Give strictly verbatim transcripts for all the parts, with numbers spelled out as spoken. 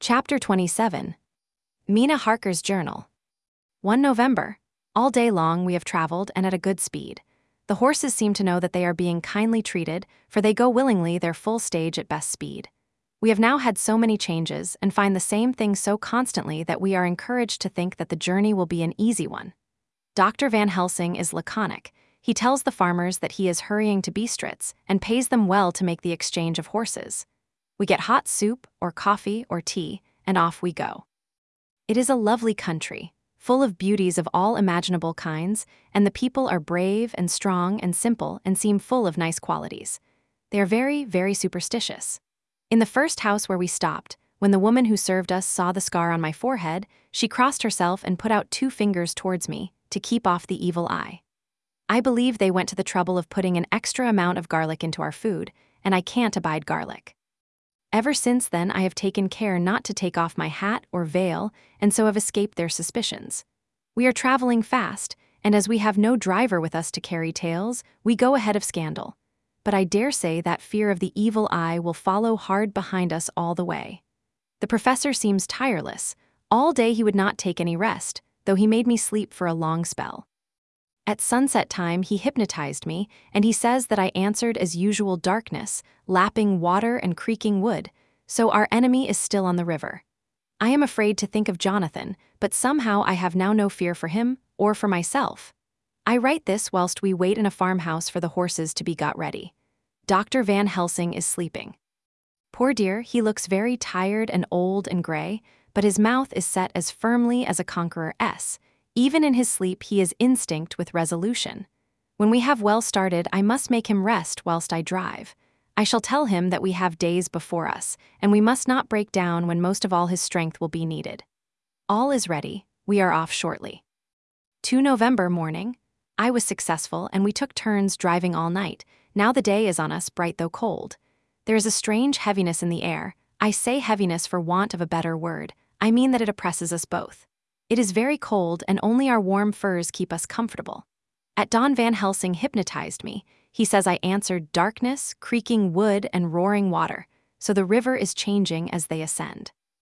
Chapter twenty-seven. Mina Harker's Journal. the first of November. All day long we have traveled and at a good speed. The horses seem to know that they are being kindly treated, for they go willingly their full stage at best speed. We have now had so many changes and find the same thing so constantly that we are encouraged to think that the journey will be an easy one. Doctor Van Helsing is laconic. He tells the farmers that he is hurrying to Bistritz and pays them well to make the exchange of horses. We get hot soup or coffee or tea, and off we go. It is a lovely country, full of beauties of all imaginable kinds, and the people are brave and strong and simple and seem full of nice qualities. They are very, very superstitious. In the first house where we stopped, when the woman who served us saw the scar on my forehead, she crossed herself and put out two fingers towards me to keep off the evil eye. I believe they went to the trouble of putting an extra amount of garlic into our food, and I can't abide garlic. Ever since then I have taken care not to take off my hat or veil, and so have escaped their suspicions. We are traveling fast, and as we have no driver with us to carry tales, we go ahead of scandal. But I dare say that fear of the evil eye will follow hard behind us all the way. The professor seems tireless. All day he would not take any rest, though he made me sleep for a long spell. At sunset time he hypnotized me, and he says that I answered as usual darkness, lapping water and creaking wood, so our enemy is still on the river. I am afraid to think of Jonathan, but somehow I have now no fear for him, or for myself. I write this whilst we wait in a farmhouse for the horses to be got ready. Doctor Van Helsing is sleeping. Poor dear, he looks very tired and old and gray, but his mouth is set as firmly as a conqueror's. Even in his sleep he is instinct with resolution. When we have well started, I must make him rest whilst I drive. I shall tell him that we have days before us, and we must not break down when most of all his strength will be needed. All is ready. We are off shortly. the second of November morning. I was successful, and we took turns driving all night. Now the day is on us, bright though cold. There is a strange heaviness in the air. I say heaviness for want of a better word. I mean that it oppresses us both. It is very cold, and only our warm furs keep us comfortable. At dawn Van Helsing hypnotized me. He says I answered darkness, creaking wood, and roaring water, so the river is changing as they ascend.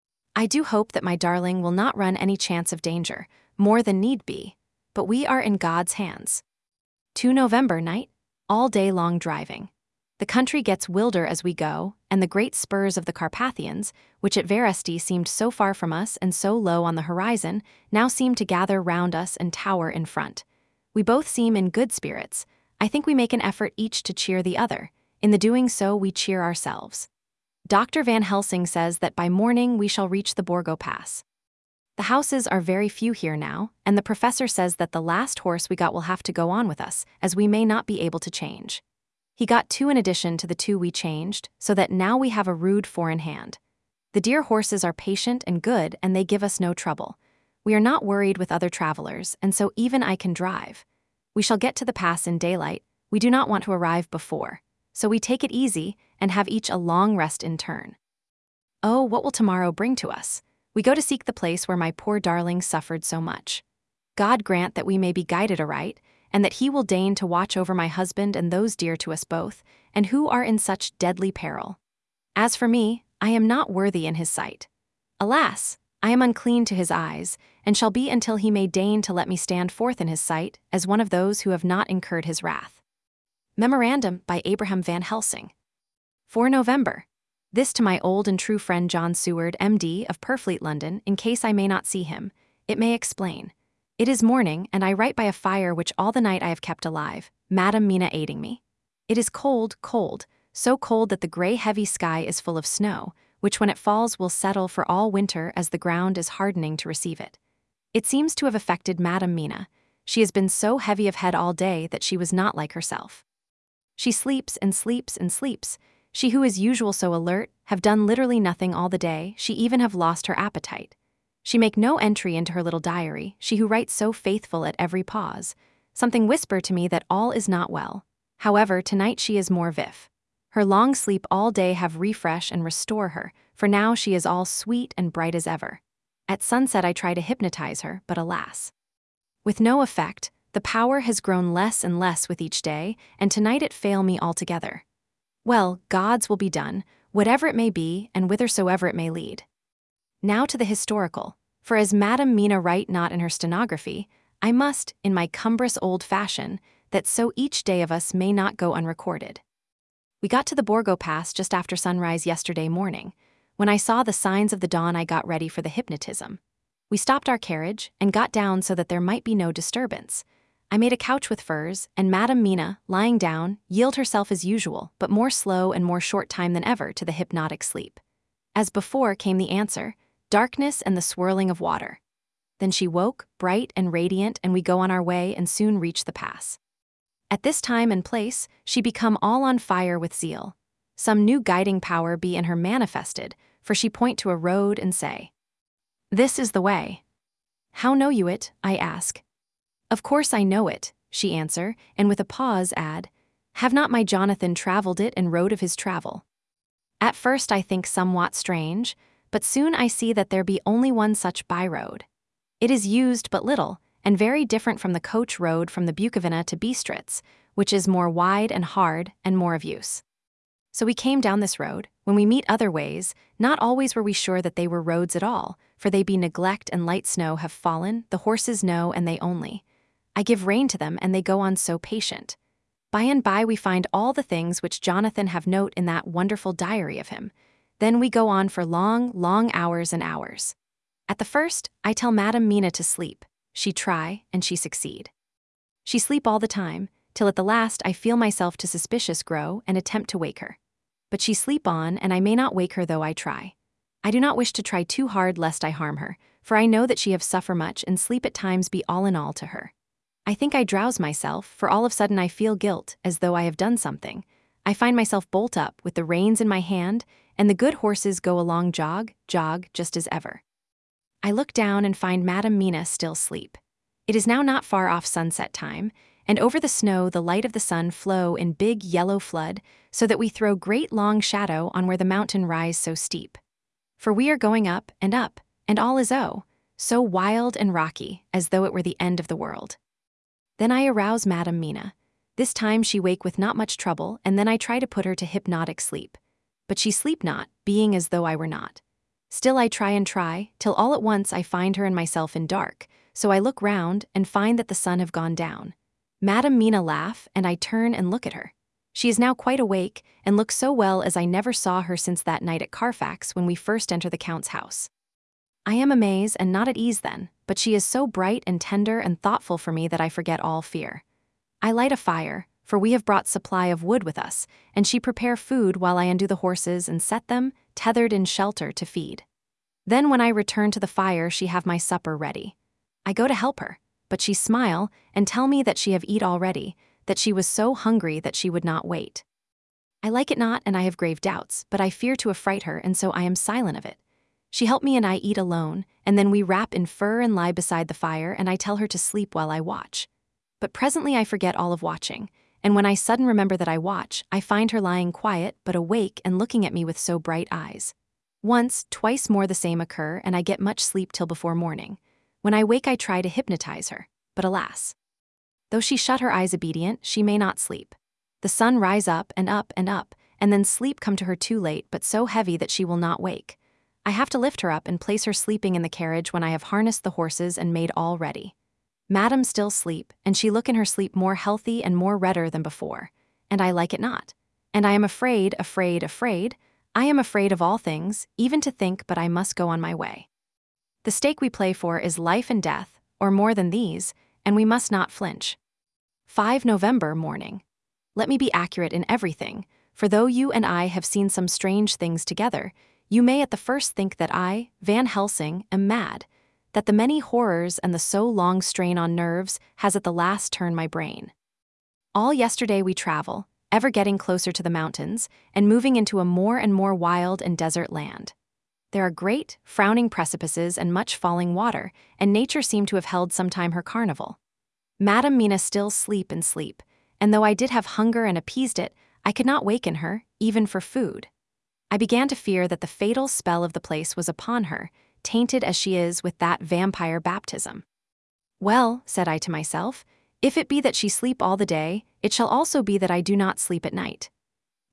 I do hope that my darling will not run any chance of danger, more than need be, but we are in God's hands. the second of November night. All day long driving. The country gets wilder as we go, and the great spurs of the Carpathians, which at Veresti seemed so far from us and so low on the horizon, now seem to gather round us and tower in front. We both seem in good spirits. I think we make an effort each to cheer the other. In the doing so we cheer ourselves. Doctor Van Helsing says that by morning we shall reach the Borgo Pass. The houses are very few here now, and the professor says that the last horse we got will have to go on with us, as we may not be able to change. He got two in addition to the two we changed, so that now we have a rude four in hand. The dear horses are patient and good, and they give us no trouble. We are not worried with other travelers, and so even I can drive. We shall get to the pass in daylight. We do not want to arrive before, so we take it easy and have each a long rest in turn. Oh, what will tomorrow bring to us? We go to seek the place where my poor darling suffered so much. God grant that we may be guided aright, and that he will deign to watch over my husband and those dear to us both, and who are in such deadly peril. As for me, I am not worthy in his sight. Alas, I am unclean to his eyes, and shall be until he may deign to let me stand forth in his sight as one of those who have not incurred his wrath. Memorandum by Abraham Van Helsing. the fourth of November. This to my old and true friend John Seward, M D of Purfleet, London, in case I may not see him. It may explain. It is morning, and I write by a fire which all the night I have kept alive, Madam Mina aiding me. It is cold, cold, so cold that the gray heavy sky is full of snow, which when it falls will settle for all winter as the ground is hardening to receive it. It seems to have affected Madam Mina. She has been so heavy of head all day that she was not like herself. She sleeps and sleeps and sleeps. She who is usual so alert, have done literally nothing all the day, she even have lost her appetite. She make no entry into her little diary, she who writes so faithful at every pause. Something whisper to me that all is not well. However, tonight she is more vif. Her long sleep all day have refresh and restore her, for now she is all sweet and bright as ever. At sunset I try to hypnotize her, but alas. With no effect, the power has grown less and less with each day, and tonight it fail me altogether. Well, God's will be done, whatever it may be and whithersoever it may lead. Now to the historical, for as Madam Mina write not in her stenography, I must, in my cumbrous old fashion, that so each day of us may not go unrecorded. We got to the Borgo Pass just after sunrise yesterday morning. When I saw the signs of the dawn, I got ready for the hypnotism. We stopped our carriage and got down so that there might be no disturbance. I made a couch with furs, and Madam Mina, lying down, yielded herself as usual, but more slow and more short time than ever, to the hypnotic sleep. As before came the answer, darkness and the swirling of water. Then she woke, bright and radiant, and we go on our way and soon reach the pass. At this time and place, she become all on fire with zeal. Some new guiding power be in her manifested, for she point to a road and say, "This is the way." "How know you it?" I ask. "Of course I know it," she answer, and with a pause add, "Have not my Jonathan travelled it and wrote of his travel?" At first I think somewhat strange, but soon I see that there be only one such by-road. It is used but little, and very different from the coach road from the Bukovina to Bistritz, which is more wide and hard and more of use. So we came down this road. When we meet other ways, not always were we sure that they were roads at all, for they be neglect and light snow have fallen, the horses know and they only. I give rein to them and they go on so patient. By and by we find all the things which Jonathan have note in that wonderful diary of him. Then we go on for long, long hours and hours. At the first, I tell Madam Mina to sleep. She try, and she succeed. She sleep all the time, till at the last I feel myself to suspicious grow and attempt to wake her. But she sleep on, and I may not wake her though I try. I do not wish to try too hard lest I harm her, for I know that she have suffer much and sleep at times be all in all to her. I think I drowse myself, for all of sudden I feel guilt, as though I have done something. I find myself bolt up, with the reins in my hand, and the good horses go along jog, jog, just as ever. I look down and find Madam Mina still asleep. It is now not far off sunset time, and over the snow the light of the sun flow in big yellow flood, so that we throw great long shadow on where the mountain rise so steep. For we are going up and up, and all is oh, so wild and rocky, as though it were the end of the world. Then I arouse Madam Mina. This time she wake with not much trouble, and then I try to put her to hypnotic sleep. But she sleep not, being as though I were not. Still I try and try, till all at once I find her and myself in dark, so I look round and find that the sun have gone down. Madam Mina laugh, and I turn and look at her. She is now quite awake, and looks so well as I never saw her since that night at Carfax when we first entered the Count's house. I am amazed and not at ease then, but she is so bright and tender and thoughtful for me that I forget all fear. I light a fire, for we have brought supply of wood with us, and she prepare food while I undo the horses and set them, tethered in shelter, to feed. Then when I return to the fire she have my supper ready. I go to help her, but she smile and tell me that she have eat already, that she was so hungry that she would not wait. I like it not, and I have grave doubts, but I fear to affright her, and so I am silent of it. She help me and I eat alone, and then we wrap in fur and lie beside the fire, and I tell her to sleep while I watch. But presently I forget all of watching, and when I sudden remember that I watch, I find her lying quiet but awake and looking at me with so bright eyes. Once, twice more the same occur, and I get much sleep till before morning. When I wake I try to hypnotize her, but alas! Though she shut her eyes obedient, she may not sleep. The sun rise up and up and up, and then sleep come to her too late but so heavy that she will not wake. I have to lift her up and place her sleeping in the carriage when I have harnessed the horses and made all ready. Madam still sleep, and she look in her sleep more healthy and more redder than before, and I like it not. And I am afraid, afraid, afraid, I am afraid of all things, even to think, but I must go on my way. The stake we play for is life and death, or more than these, and we must not flinch. Fifth November morning. Let me be accurate in everything, for though you and I have seen some strange things together, you may at the first think that I, Van Helsing, am mad, that the many horrors and the so long strain on nerves has at the last turned my brain. All yesterday we travel, ever getting closer to the mountains, and moving into a more and more wild and desert land. There are great, frowning precipices and much falling water, and nature seemed to have held sometime her carnival. Madam Mina still sleep and sleep, and though I did have hunger and appeased it, I could not waken her, even for food. I began to fear that the fatal spell of the place was upon her, tainted as she is with that vampire baptism. Well, said I to myself, if it be that she sleep all the day, it shall also be that I do not sleep at night.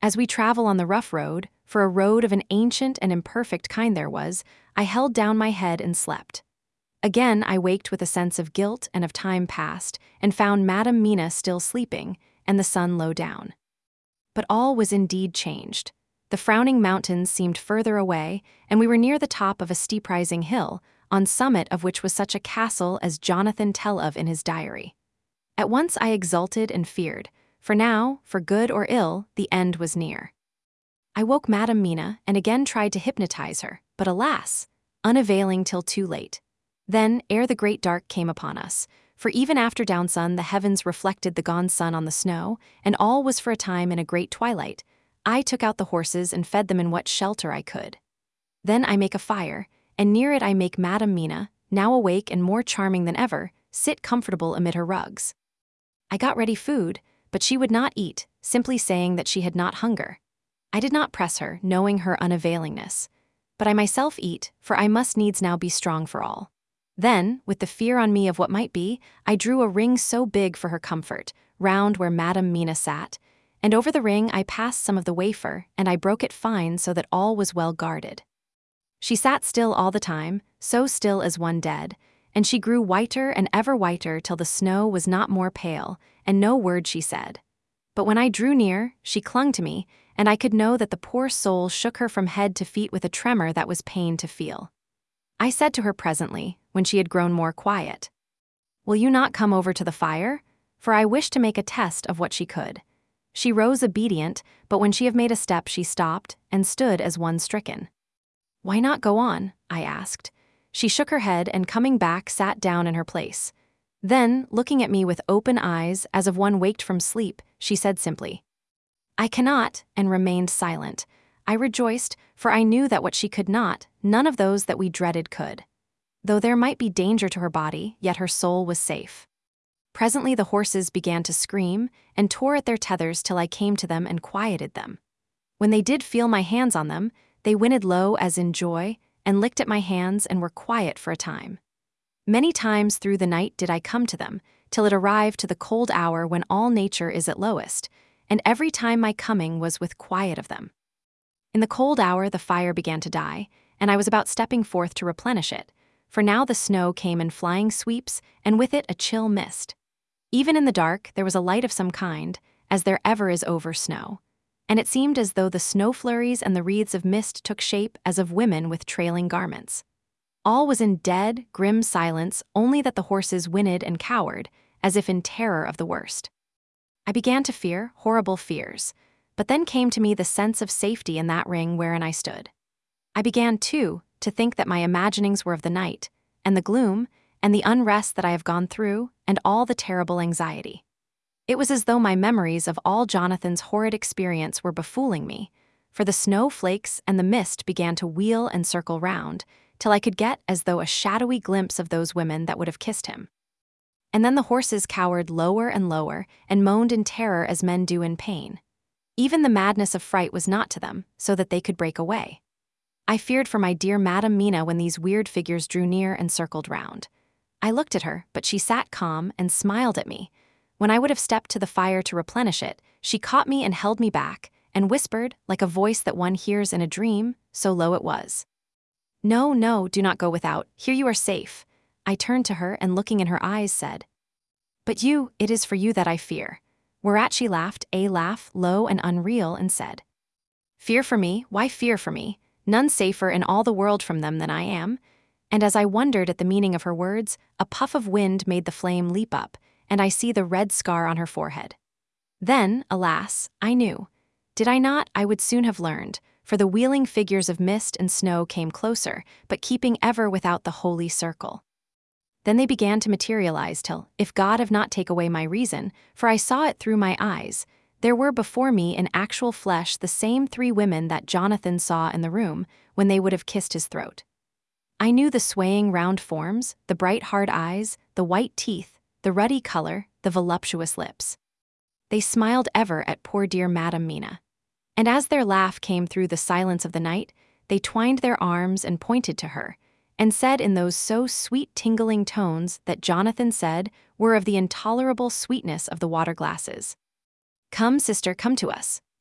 As we travel on the rough road, for a road of an ancient and imperfect kind there was, I held down my head and slept. Again I waked with a sense of guilt and of time past, and found Madam Mina still sleeping, and the sun low down. But all was indeed changed. The frowning mountains seemed further away, and we were near the top of a steep-rising hill, on summit of which was such a castle as Jonathan tell of in his diary. At once I exulted and feared, for now, for good or ill, the end was near. I woke Madam Mina and again tried to hypnotize her, but alas, unavailing till too late. Then, ere the great dark came upon us, for even after downsun the heavens reflected the gone sun on the snow, and all was for a time in a great twilight, I took out the horses and fed them in what shelter I could. Then I make a fire, and near it I make Madam Mina, now awake and more charming than ever, sit comfortable amid her rugs. I got ready food, but she would not eat, simply saying that she had not hunger. I did not press her, knowing her unavailingness. But I myself eat, for I must needs now be strong for all. Then, with the fear on me of what might be, I drew a ring so big for her comfort, round where Madam Mina sat, and over the ring I passed some of the wafer, and I broke it fine so that all was well guarded. She sat still all the time, so still as one dead, and she grew whiter and ever whiter till the snow was not more pale, and no word she said. But when I drew near, she clung to me, and I could know that the poor soul shook her from head to feet with a tremor that was pain to feel. I said to her presently, when she had grown more quiet, "Will you not come over to the fire?" For I wished to make a test of what she could. She rose obedient, but when she had made a step she stopped, and stood as one stricken. "Why not go on?" I asked. She shook her head and coming back sat down in her place. Then, looking at me with open eyes as of one waked from sleep, she said simply, "I cannot," and remained silent. I rejoiced, for I knew that what she could not, none of those that we dreaded could. Though there might be danger to her body, yet her soul was safe. Presently the horses began to scream, and tore at their tethers till I came to them and quieted them. When they did feel my hands on them, they whinnied low as in joy, and licked at my hands and were quiet for a time. Many times through the night did I come to them, till it arrived to the cold hour when all nature is at lowest, and every time my coming was with quiet of them. In the cold hour the fire began to die, and I was about stepping forth to replenish it, for now the snow came in flying sweeps, and with it a chill mist. Even in the dark there was a light of some kind, as there ever is over snow, and it seemed as though the snow flurries and the wreaths of mist took shape as of women with trailing garments. All was in dead, grim silence, only that the horses whinnied and cowered, as if in terror of the worst. I began to fear horrible fears, but then came to me the sense of safety in that ring wherein I stood. I began, too, to think that my imaginings were of the night, and the gloom, and the unrest that I have gone through, and all the terrible anxiety. It was as though my memories of all Jonathan's horrid experience were befooling me, for the snow flakes and the mist began to wheel and circle round, till I could get as though a shadowy glimpse of those women that would have kissed him. And then the horses cowered lower and lower, and moaned in terror as men do in pain. Even the madness of fright was not to them, so that they could break away. I feared for my dear Madam Mina when these weird figures drew near and circled round. I looked at her, but she sat calm and smiled at me. When I would have stepped to the fire to replenish it, she caught me and held me back, and whispered, like a voice that one hears in a dream, so low it was, "No, no, do not go without, here you are safe." I turned to her and looking in her eyes said, "But you, it is for you that I fear." Whereat she laughed a laugh low and unreal and said, "Fear for me? Why fear for me? None safer in all the world from them than I am." And as I wondered at the meaning of her words, a puff of wind made the flame leap up, and I see the red scar on her forehead. Then, alas, I knew. Did I not, I would soon have learned, for the wheeling figures of mist and snow came closer, but keeping ever without the holy circle. Then they began to materialize till, if God have not taken away my reason, for I saw it through my eyes, there were before me in actual flesh the same three women that Jonathan saw in the room when they would have kissed his throat. I knew the swaying round forms, the bright hard eyes, the white teeth, the ruddy color, the voluptuous lips. They smiled ever at poor dear Madam Mina. And as their laugh came through the silence of the night, they twined their arms and pointed to her, and said in those so sweet tingling tones that Jonathan said were of the intolerable sweetness of the water glasses, "Come, sister, come to us.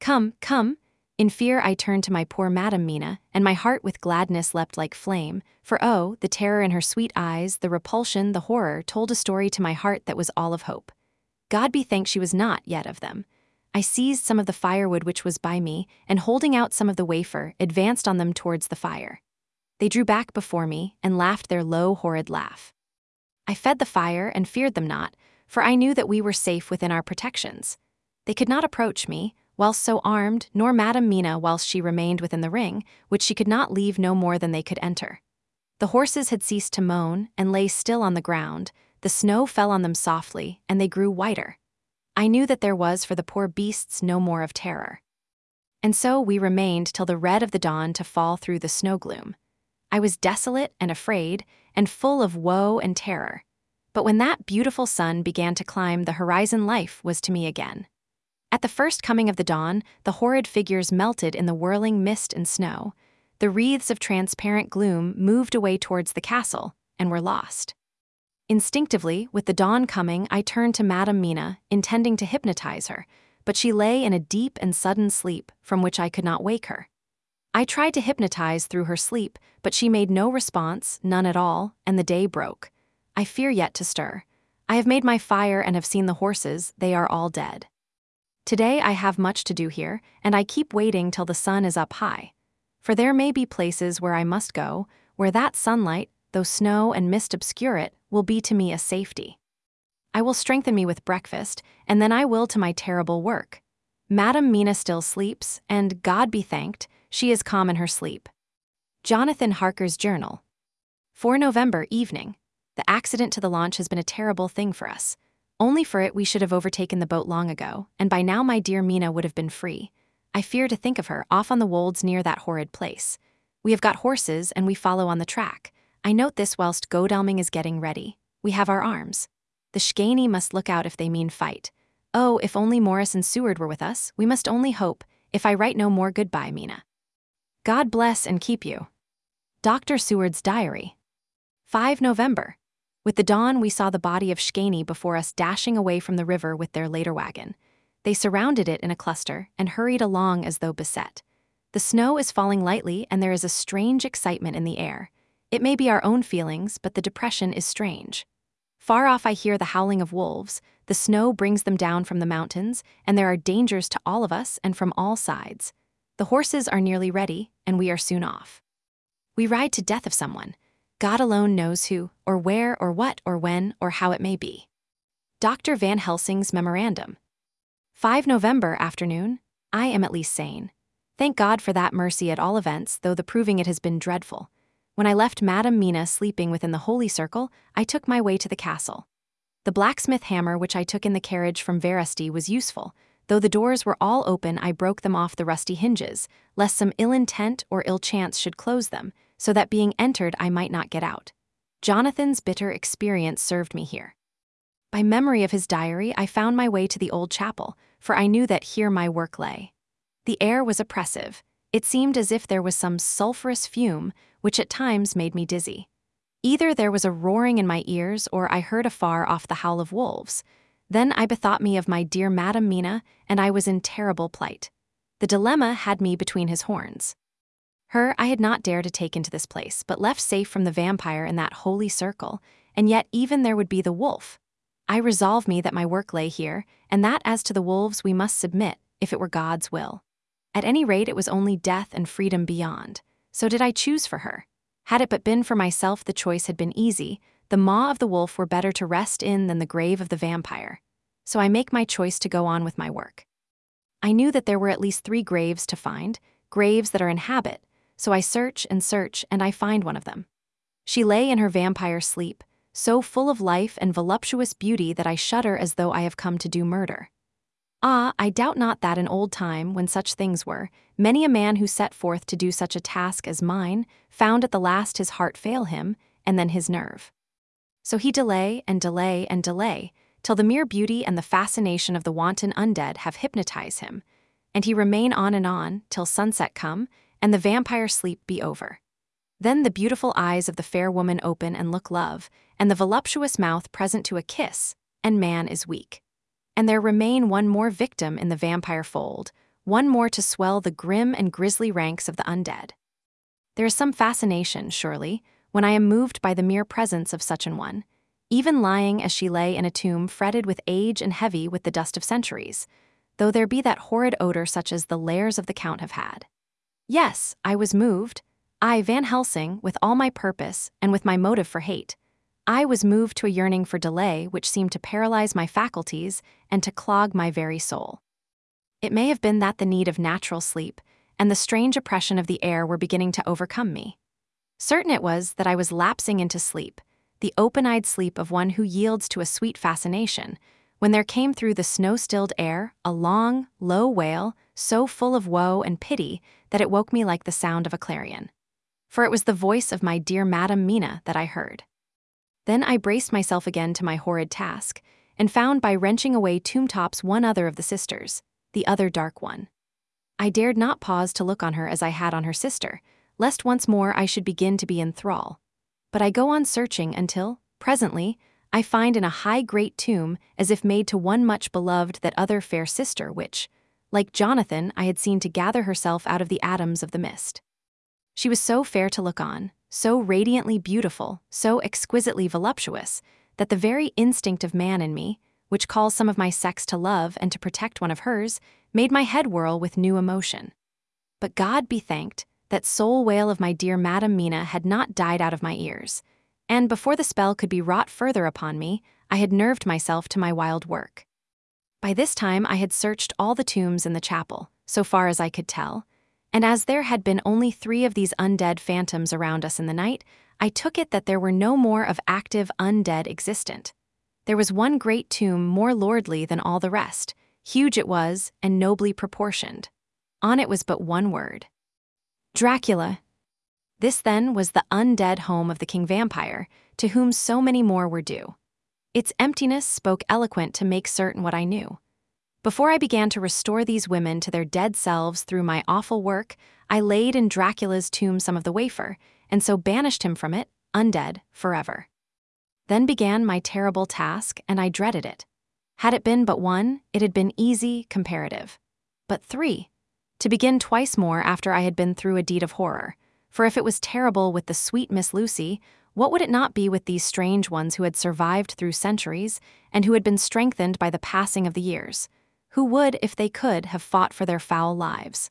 Come, come. In fear I turned to my poor Madam Mina, and my heart with gladness leapt like flame, for oh, the terror in her sweet eyes, the repulsion, the horror, told a story to my heart that was all of hope. God be thanked she was not yet of them. I seized some of the firewood which was by me, and holding out some of the wafer, advanced on them towards the fire. They drew back before me, and laughed their low, horrid laugh. I fed the fire and feared them not, for I knew that we were safe within our protections. They could not approach me, whilst so armed, nor Madam Mina whilst she remained within the ring, which she could not leave no more than they could enter. The horses had ceased to moan, and lay still on the ground. The snow fell on them softly, and they grew whiter. I knew that there was for the poor beasts no more of terror. And so we remained till the red of the dawn to fall through the snow gloom. I was desolate and afraid, and full of woe and terror. But when that beautiful sun began to climb the horizon, life was to me again. At the first coming of the dawn, the horrid figures melted in the whirling mist and snow. The wreaths of transparent gloom moved away towards the castle, and were lost. Instinctively, with the dawn coming, I turned to Madam Mina, intending to hypnotize her, but she lay in a deep and sudden sleep from which I could not wake her. I tried to hypnotize through her sleep, but she made no response, none at all, and the day broke. I fear yet to stir. I have made my fire and have seen the horses, they are all dead. Today I have much to do here, and I keep waiting till the sun is up high. For there may be places where I must go, where that sunlight, though snow and mist obscure it, will be to me a safety. I will strengthen me with breakfast, and then I will to my terrible work. Madam Mina still sleeps, and, God be thanked, she is calm in her sleep. Jonathan Harker's Journal. four November evening. The accident to the launch has been a terrible thing for us. Only for it we should have overtaken the boat long ago, and by now my dear Mina would have been free. I fear to think of her, off on the wolds near that horrid place. We have got horses, and we follow on the track. I note this whilst Godalming is getting ready. We have our arms. The Schkeini must look out if they mean fight. Oh, if only Morris and Seward were with us, we must only hope, if I write no more goodbye, Mina. God bless and keep you. Doctor Seward's Diary. five November. With the dawn we saw the body of Schkeini before us dashing away from the river with their later wagon. They surrounded it in a cluster and hurried along as though beset. The snow is falling lightly and there is a strange excitement in the air. It may be our own feelings, but the depression is strange. Far off I hear the howling of wolves, the snow brings them down from the mountains, and there are dangers to all of us and from all sides. The horses are nearly ready, and we are soon off. We ride to death of someone. God alone knows who, or where, or what, or when, or how it may be. Doctor Van Helsing's Memorandum. five November afternoon. I am at least sane. Thank God for that mercy at all events, though the proving it has been dreadful. When I left Madam Mina sleeping within the holy circle, I took my way to the castle. The blacksmith hammer which I took in the carriage from Veresti was useful. Though the doors were all open, I broke them off the rusty hinges, lest some ill intent or ill chance should close them, so that being entered I might not get out. Jonathan's bitter experience served me here. By memory of his diary, I found my way to the old chapel, for I knew that here my work lay. The air was oppressive. It seemed as if there was some sulphurous fume, which at times made me dizzy. Either there was a roaring in my ears, or I heard afar off the howl of wolves. Then I bethought me of my dear Madam Mina, and I was in terrible plight. The dilemma had me between his horns. Her I had not dared to take into this place, but left safe from the vampire in that holy circle, and yet even there would be the wolf. I resolved me that my work lay here, and that as to the wolves we must submit, if it were God's will. At any rate it was only death and freedom beyond. So did I choose for her. Had it but been for myself the choice had been easy. The maw of the wolf were better to rest in than the grave of the vampire. So I make my choice to go on with my work. I knew that there were at least three graves to find, graves that are in habit, so I search and search and I find one of them. She lay in her vampire sleep, so full of life and voluptuous beauty that I shudder as though I have come to do murder. Ah, I doubt not that in old time, when such things were, many a man who set forth to do such a task as mine found at the last his heart fail him, and then his nerve. So he delay and delay and delay, till the mere beauty and the fascination of the wanton undead have hypnotized him, and he remain on and on till sunset come, and the vampire sleep be over. Then the beautiful eyes of the fair woman open and look love, and the voluptuous mouth present to a kiss, and man is weak. And there remain one more victim in the vampire fold, one more to swell the grim and grisly ranks of the undead. There is some fascination, surely, when I am moved by the mere presence of such an one, even lying as she lay in a tomb fretted with age and heavy with the dust of centuries, though there be that horrid odor such as the lairs of the Count have had. Yes, I was moved. I, Van Helsing, with all my purpose and with my motive for hate, I was moved to a yearning for delay which seemed to paralyze my faculties and to clog my very soul. It may have been that the need of natural sleep and the strange oppression of the air were beginning to overcome me. Certain it was that I was lapsing into sleep, the open-eyed sleep of one who yields to a sweet fascination, when there came through the snow-stilled air a long, low wail so full of woe and pity that it woke me like the sound of a clarion. For it was the voice of my dear Madam Mina that I heard. Then I braced myself again to my horrid task, and found by wrenching away tomb-tops one other of the sisters, the other dark one. I dared not pause to look on her as I had on her sister, lest once more I should begin to be in thrall. But I go on searching until, presently, I find in a high great tomb, as if made to one much beloved, that other fair sister which, like Jonathan, I had seen to gather herself out of the atoms of the mist. She was so fair to look on, so radiantly beautiful, so exquisitely voluptuous, that the very instinct of man in me, which calls some of my sex to love and to protect one of hers, made my head whirl with new emotion. But God be thanked, that soul wail of my dear Madam Mina had not died out of my ears, and before the spell could be wrought further upon me, I had nerved myself to my wild work. By this time I had searched all the tombs in the chapel, so far as I could tell, and as there had been only three of these undead phantoms around us in the night, I took it that there were no more of active undead existent. There was one great tomb more lordly than all the rest. Huge it was, and nobly proportioned. On it was but one word: Dracula. This, then, was the undead home of the King Vampire, to whom so many more were due. Its emptiness spoke eloquent to make certain what I knew. Before I began to restore these women to their dead selves through my awful work, I laid in Dracula's tomb some of the wafer, and so banished him from it, undead, forever. Then began my terrible task, and I dreaded it. Had it been but one, it had been easy, comparative. But three, to begin twice more after I had been through a deed of horror, for if it was terrible with the sweet Miss Lucy, what would it not be with these strange ones who had survived through centuries, and who had been strengthened by the passing of the years, who would, if they could, have fought for their foul lives?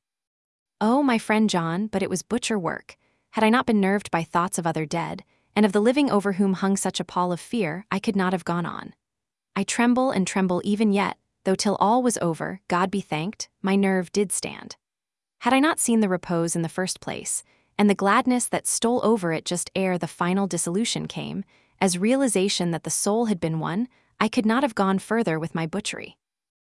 Oh, my friend John, but it was butcher work. Had I not been nerved by thoughts of other dead, and of the living over whom hung such a pall of fear, I could not have gone on. I tremble and tremble even yet, though till all was over, God be thanked, my nerve did stand. Had I not seen the repose in the first place, and the gladness that stole over it just ere the final dissolution came, as realization that the soul had been won, I could not have gone further with my butchery.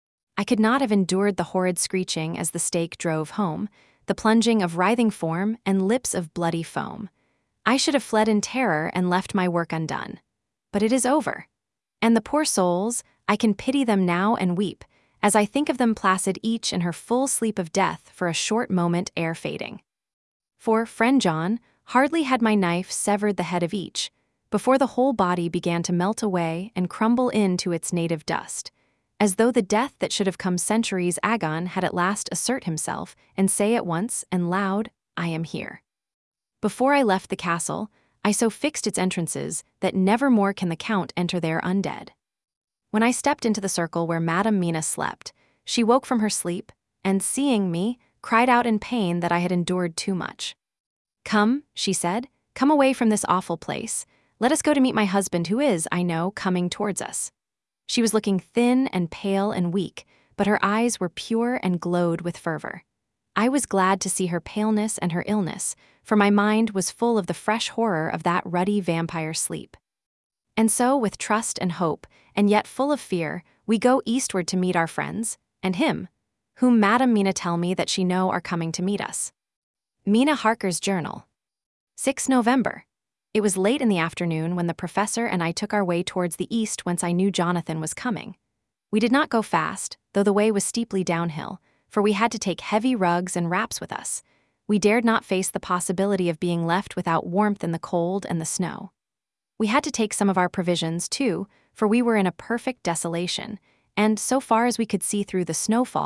I could not have endured the horrid screeching as the stake drove home, the plunging of writhing form and lips of bloody foam. I should have fled in terror and left my work undone. But it is over. And the poor souls, I can pity them now and weep, as I think of them placid each in her full sleep of death for a short moment ere fading. For, friend John, hardly had my knife severed the head of each, before the whole body began to melt away and crumble into its native dust, as though the death that should have come centuries agone had at last assert himself and say at once and loud, I am here. Before I left the castle, I so fixed its entrances that never more can the Count enter there undead. When I stepped into the circle where Madam Mina slept, she woke from her sleep, and seeing me, cried out in pain that I had endured too much. Come, she said, come away from this awful place. Let us go to meet my husband who is, I know, coming towards us. She was looking thin and pale and weak, but her eyes were pure and glowed with fervor. I was glad to see her paleness and her illness, for my mind was full of the fresh horror of that ruddy vampire sleep. And so, with trust and hope, and yet full of fear, we go eastward to meet our friends, and him, whom Madam Mina tell me that she know are coming to meet us. Mina Harker's Journal. sixth November. It was late in the afternoon when the professor and I took our way towards the east whence I knew Jonathan was coming. We did not go fast, though the way was steeply downhill, for we had to take heavy rugs and wraps with us. We dared not face the possibility of being left without warmth in the cold and the snow. We had to take some of our provisions, too, for we were in a perfect desolation, and so far as we could see through the snowfall,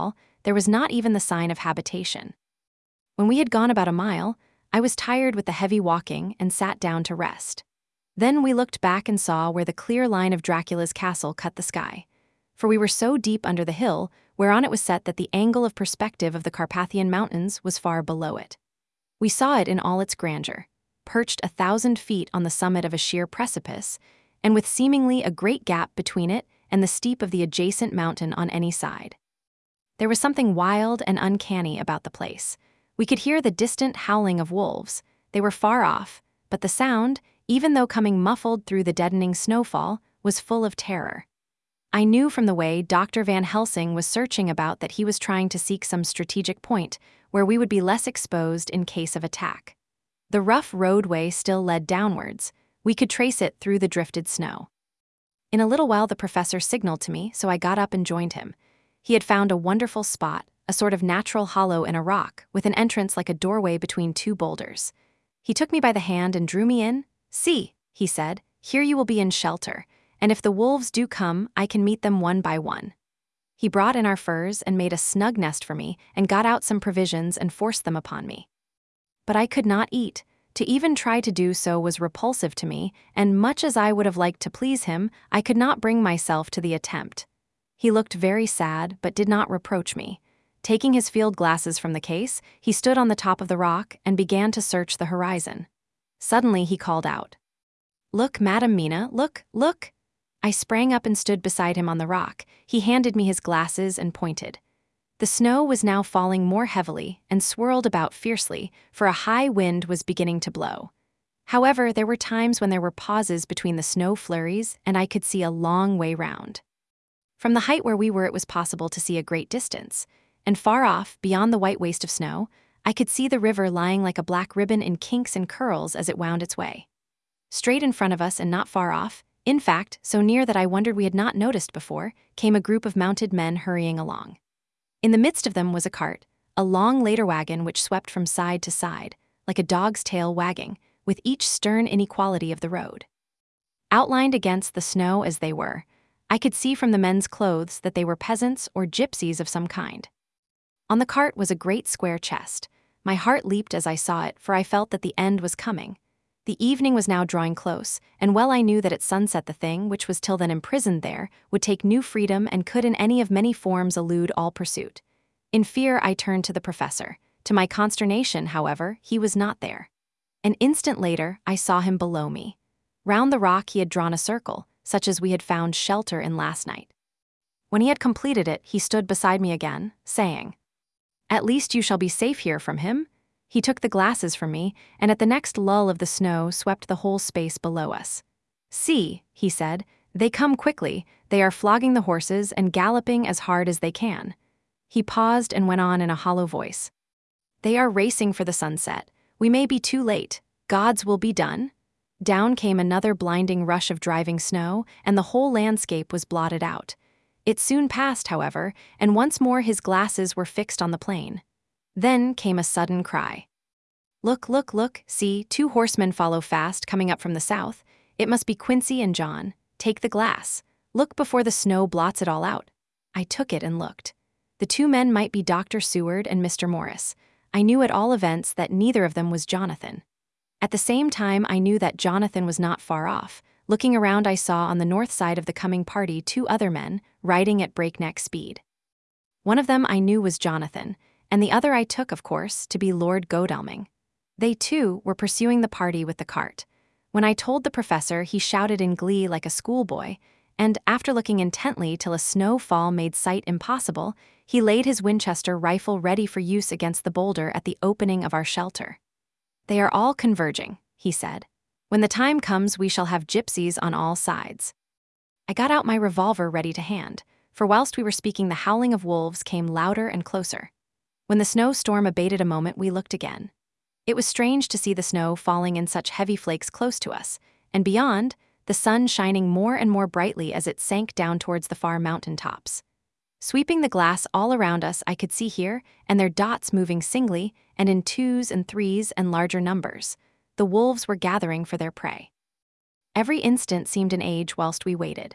there was not even the sign of habitation. When we had gone about a mile, I was tired with the heavy walking and sat down to rest. Then we looked back and saw where the clear line of Dracula's castle cut the sky. For we were so deep under the hill, whereon it was set that the angle of perspective of the Carpathian Mountains was far below it. We saw it in all its grandeur, perched a thousand feet on the summit of a sheer precipice, and with seemingly a great gap between it and the steep of the adjacent mountain on any side. There was something wild and uncanny about the place. We could hear the distant howling of wolves. They were far off, but the sound, even though coming muffled through the deadening snowfall, was full of terror. I knew from the way Doctor Van Helsing was searching about that he was trying to seek some strategic point where we would be less exposed in case of attack. The rough roadway still led downwards. We could trace it through the drifted snow. In a little while the professor signaled to me, so I got up and joined him. He had found a wonderful spot, a sort of natural hollow in a rock, with an entrance like a doorway between two boulders. He took me by the hand and drew me in. "See," he said, "here you will be in shelter, and if the wolves do come, I can meet them one by one." He brought in our furs and made a snug nest for me and got out some provisions and forced them upon me. But I could not eat. To even try to do so was repulsive to me, and much as I would have liked to please him, I could not bring myself to the attempt. He looked very sad, but did not reproach me. Taking his field glasses from the case, he stood on the top of the rock and began to search the horizon. Suddenly he called out, "Look, Madam Mina, look, look!" I sprang up and stood beside him on the rock. He handed me his glasses and pointed. The snow was now falling more heavily and swirled about fiercely, for a high wind was beginning to blow. However, there were times when there were pauses between the snow flurries and I could see a long way round. From the height where we were it was possible to see a great distance, and far off, beyond the white waste of snow, I could see the river lying like a black ribbon in kinks and curls as it wound its way. Straight in front of us and not far off, in fact, so near that I wondered we had not noticed before, came a group of mounted men hurrying along. In the midst of them was a cart, a long later wagon which swept from side to side, like a dog's tail wagging, with each stern inequality of the road. Outlined against the snow as they were, I could see from the men's clothes that they were peasants or gypsies of some kind. On the cart was a great square chest. My heart leaped as I saw it, for I felt that the end was coming. The evening was now drawing close, and well I knew that at sunset the thing, which was till then imprisoned there, would take new freedom and could in any of many forms elude all pursuit. In fear I turned to the professor. To my consternation, however, he was not there. An instant later, I saw him below me. Round the rock he had drawn a circle, such as we had found shelter in last night. When he had completed it, he stood beside me again, saying, "At least you shall be safe here from him." He took the glasses from me, and at the next lull of the snow swept the whole space below us. "See," he said, "they come quickly, they are flogging the horses and galloping as hard as they can." He paused and went on in a hollow voice. "They are racing for the sunset. We may be too late. God's will be done." Down came another blinding rush of driving snow, and the whole landscape was blotted out. It soon passed, however, and once more his glasses were fixed on the plain. Then came a sudden cry. "Look, look, look, see, two horsemen follow fast, coming up from the south. It must be Quincy and John. Take the glass. Look before the snow blots it all out." I took it and looked. The two men might be Doctor Seward and Mister Morris. I knew at all events that neither of them was Jonathan. At the same time, I knew that Jonathan was not far off. Looking around, I saw on the north side of the coming party two other men, riding at breakneck speed. One of them I knew was Jonathan, and the other I took, of course, to be Lord Godalming. They, too, were pursuing the party with the cart. When I told the professor, he shouted in glee like a schoolboy, and, after looking intently till a snow fall made sight impossible, he laid his Winchester rifle ready for use against the boulder at the opening of our shelter. "They are all converging," he said. "When the time comes, we shall have gypsies on all sides." I got out my revolver ready to hand, for whilst we were speaking the howling of wolves came louder and closer. When the snowstorm abated a moment, we looked again. It was strange to see the snow falling in such heavy flakes close to us, and beyond, the sun shining more and more brightly as it sank down towards the far mountain tops. Sweeping the glass all around us, I could see here, and their dots moving singly, and in twos and threes and larger numbers. The wolves were gathering for their prey. Every instant seemed an age whilst we waited.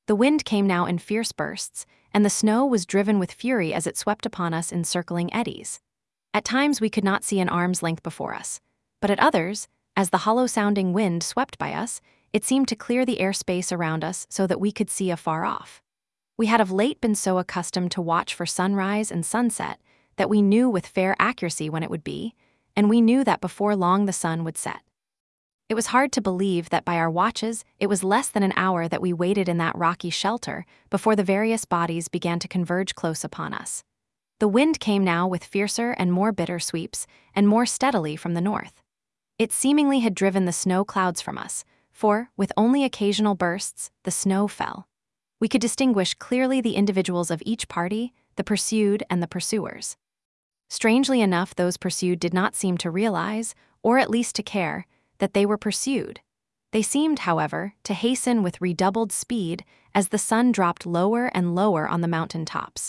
The wind came now in fierce bursts, and the snow was driven with fury as it swept upon us in circling eddies. At times we could not see an arm's length before us, but at others, as the hollow-sounding wind swept by us, it seemed to clear the airspace around us so that we could see afar off. We had of late been so accustomed to watch for sunrise and sunset that we knew with fair accuracy when it would be, and we knew that before long the sun would set. It was hard to believe that by our watches it was less than an hour that we waited in that rocky shelter before the various bodies began to converge close upon us. The wind came now with fiercer and more bitter sweeps, and more steadily from the north. It seemingly had driven the snow clouds from us, for, with only occasional bursts, the snow fell. We could distinguish clearly the individuals of each party, the pursued and the pursuers. Strangely enough, those pursued did not seem to realize, or at least to care, that they were pursued. They seemed, however, to hasten with redoubled speed as the sun dropped lower and lower on the mountain tops.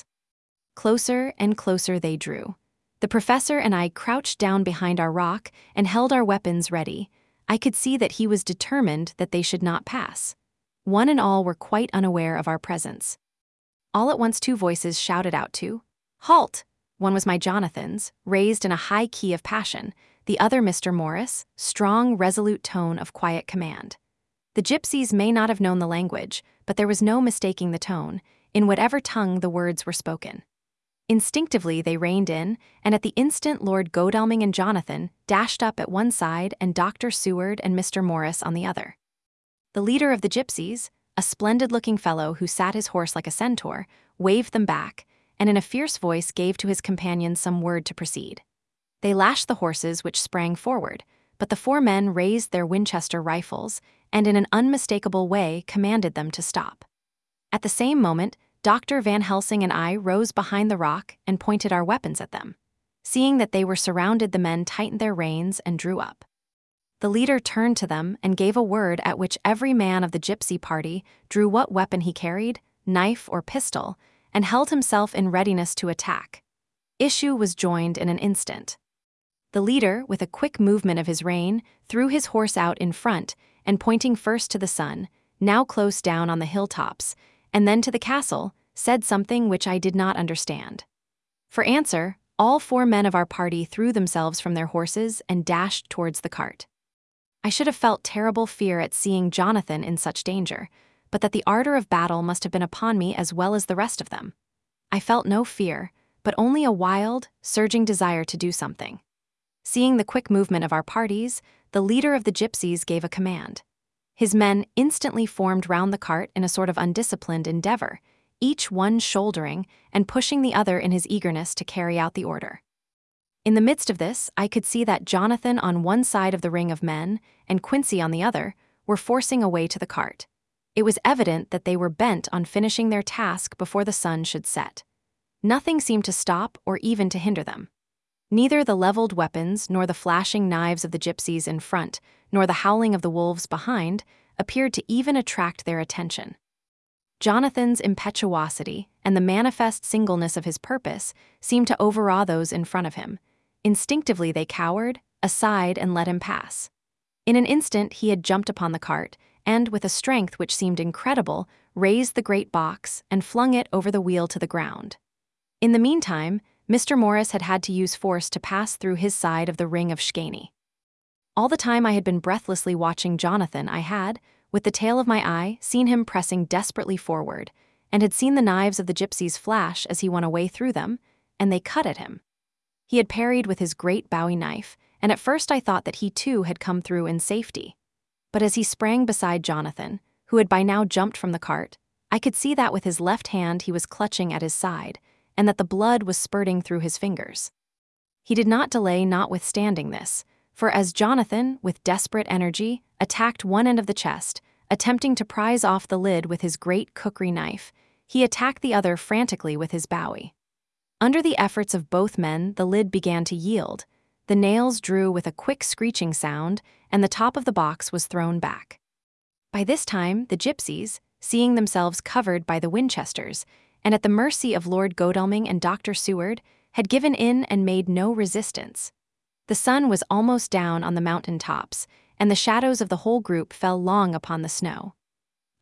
Closer and closer they drew. The professor and I crouched down behind our rock and held our weapons ready. I could see that he was determined that they should not pass. One and all were quite unaware of our presence. All at once two voices shouted out to, "Halt!" One was my Jonathan's, raised in a high key of passion, the other Mister Morris, strong, resolute tone of quiet command. The gypsies may not have known the language, but there was no mistaking the tone, in whatever tongue the words were spoken. Instinctively they reined in, and at the instant Lord Godalming and Jonathan dashed up at one side and Doctor Seward and Mister Morris on the other. The leader of the gypsies, a splendid-looking fellow who sat his horse like a centaur, waved them back, and in a fierce voice gave to his companions some word to proceed. They lashed the horses, which sprang forward, but the four men raised their Winchester rifles and in an unmistakable way commanded them to stop. At the same moment, Doctor Van Helsing and I rose behind the rock and pointed our weapons at them. Seeing that they were surrounded, the men tightened their reins and drew up. The leader turned to them and gave a word at which every man of the gypsy party drew what weapon he carried, knife or pistol, and held himself in readiness to attack. Issue was joined in an instant. The leader, with a quick movement of his rein, threw his horse out in front and pointing first to the sun, now close down on the hilltops, and then to the castle, said something which I did not understand. For answer, all four men of our party threw themselves from their horses and dashed towards the cart. I should have felt terrible fear at seeing Jonathan in such danger, but that the ardor of battle must have been upon me as well as the rest of them. I felt no fear, but only a wild, surging desire to do something. Seeing the quick movement of our parties, the leader of the gypsies gave a command. His men instantly formed round the cart in a sort of undisciplined endeavor, each one shouldering and pushing the other in his eagerness to carry out the order. In the midst of this, I could see that Jonathan on one side of the ring of men and Quincy on the other were forcing a way to the cart. It was evident that they were bent on finishing their task before the sun should set. Nothing seemed to stop or even to hinder them. Neither the leveled weapons nor the flashing knives of the gypsies in front, nor the howling of the wolves behind, appeared to even attract their attention. Jonathan's impetuosity and the manifest singleness of his purpose seemed to overawe those in front of him. Instinctively they cowered, aside, and let him pass. In an instant he had jumped upon the cart, and, with a strength which seemed incredible, raised the great box and flung it over the wheel to the ground. In the meantime, Mister Morris had had to use force to pass through his side of the ring of Schkaney. All the time I had been breathlessly watching Jonathan, I had, with the tail of my eye, seen him pressing desperately forward, and had seen the knives of the gypsies flash as he went away through them, and they cut at him. He had parried with his great Bowie knife, and at first I thought that he too had come through in safety. But as he sprang beside Jonathan, who had by now jumped from the cart, I could see that with his left hand he was clutching at his side, and that the blood was spurting through his fingers. He did not delay notwithstanding this, for as Jonathan, with desperate energy, attacked one end of the chest, attempting to prise off the lid with his great cookery knife, he attacked the other frantically with his Bowie. Under the efforts of both men, the lid began to yield, the nails drew with a quick screeching sound, and the top of the box was thrown back. By this time, the gypsies, seeing themselves covered by the Winchesters, and at the mercy of Lord Godalming and Doctor Seward, had given in and made no resistance. The sun was almost down on the mountain tops, and the shadows of the whole group fell long upon the snow.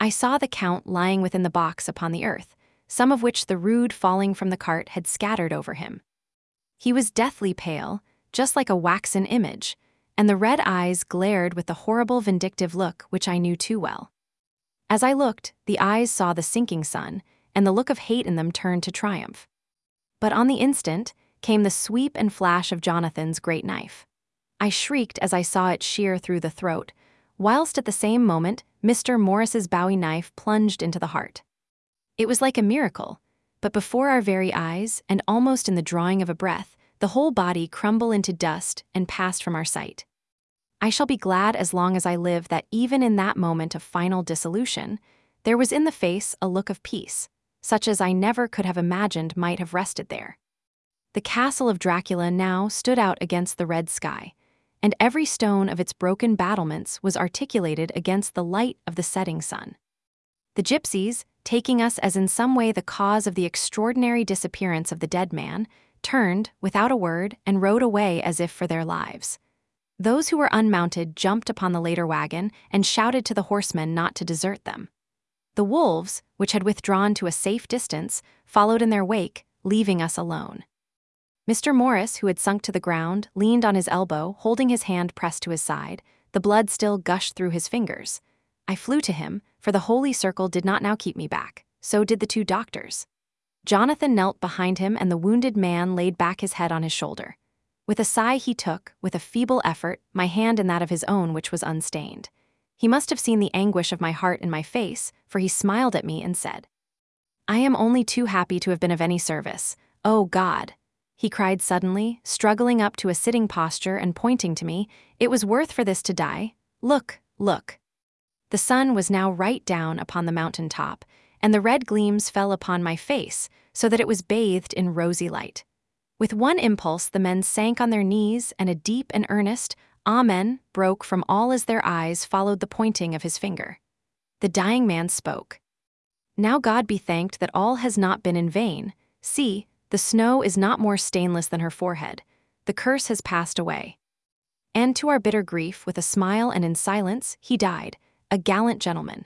I saw the Count lying within the box upon the earth, some of which the rude falling from the cart had scattered over him. He was deathly pale, just like a waxen image, and the red eyes glared with the horrible vindictive look which I knew too well. As I looked, the eyes saw the sinking sun, and the look of hate in them turned to triumph. But on the instant came the sweep and flash of Jonathan's great knife. I shrieked as I saw it shear through the throat, whilst at the same moment Mister Morris's Bowie knife plunged into the heart. It was like a miracle, but before our very eyes, and almost in the drawing of a breath, the whole body crumbled into dust and passed from our sight. I shall be glad as long as I live that even in that moment of final dissolution, there was in the face a look of peace, such as I never could have imagined might have rested there. The castle of Dracula now stood out against the red sky, and every stone of its broken battlements was articulated against the light of the setting sun. The gypsies, taking us as in some way the cause of the extraordinary disappearance of the dead man, turned, without a word, and rode away as if for their lives. Those who were unmounted jumped upon the later wagon and shouted to the horsemen not to desert them. The wolves, which had withdrawn to a safe distance, followed in their wake, leaving us alone. Mister Morris, who had sunk to the ground, leaned on his elbow, holding his hand pressed to his side. The blood still gushed through his fingers. I flew to him, for the holy circle did not now keep me back. So did the two doctors. Jonathan knelt behind him, and the wounded man laid back his head on his shoulder. With a sigh he took, with a feeble effort, my hand in that of his own which was unstained. He must have seen the anguish of my heart in my face, for he smiled at me and said, "I am only too happy to have been of any service. Oh God!" he cried suddenly, struggling up to a sitting posture and pointing to me. "It was worth for this to die. Look, look." The sun was now right down upon the mountain top, and the red gleams fell upon my face, so that it was bathed in rosy light. With one impulse the men sank on their knees, and a deep and earnest "Amen" broke from all as their eyes followed the pointing of his finger. The dying man spoke. "Now God be thanked that all has not been in vain. See, the snow is not more stainless than her forehead. The curse has passed away." And to our bitter grief, with a smile and in silence, he died, a gallant gentleman.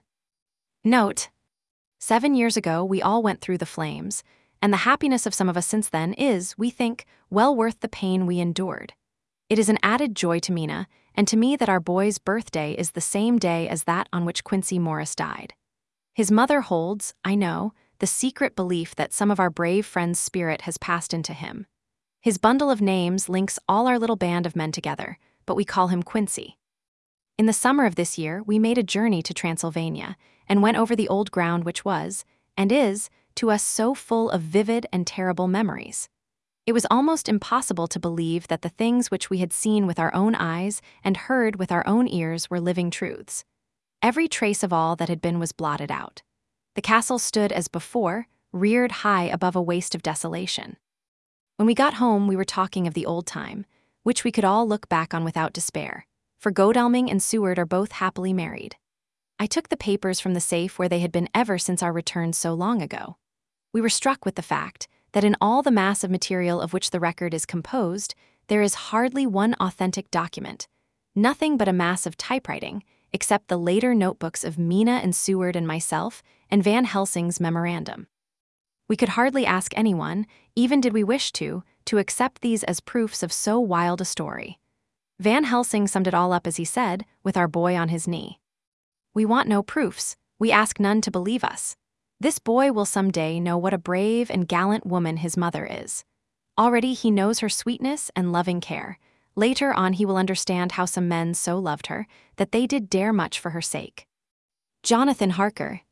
Note: Seven years ago we all went through the flames, and the happiness of some of us since then is, we think, well worth the pain we endured. It is an added joy to Mina, and to me that our boy's birthday is the same day as that on which Quincy Morris died. His mother holds, I know, the secret belief that some of our brave friend's spirit has passed into him. His bundle of names links all our little band of men together, but we call him Quincy. In the summer of this year, we made a journey to Transylvania, and went over the old ground which was, and is, to us so full of vivid and terrible memories. It was almost impossible to believe that the things which we had seen with our own eyes and heard with our own ears were living truths. Every trace of all that had been was blotted out. The castle stood as before, reared high above a waste of desolation. When we got home, we were talking of the old time, which we could all look back on without despair, for Godalming and Seward are both happily married. I took the papers from the safe where they had been ever since our return so long ago. We were struck with the fact that in all the mass of material of which the record is composed, there is hardly one authentic document, nothing but a mass of typewriting, except the later notebooks of Mina and Seward and myself, and Van Helsing's memorandum. We could hardly ask anyone, even did we wish to, to accept these as proofs of so wild a story. Van Helsing summed it all up as he said, with our boy on his knee. "We want no proofs, we ask none to believe us. This boy will some day know what a brave and gallant woman his mother is. Already he knows her sweetness and loving care. Later on he will understand how some men so loved her, that they did dare much for her sake. Jonathan Harker,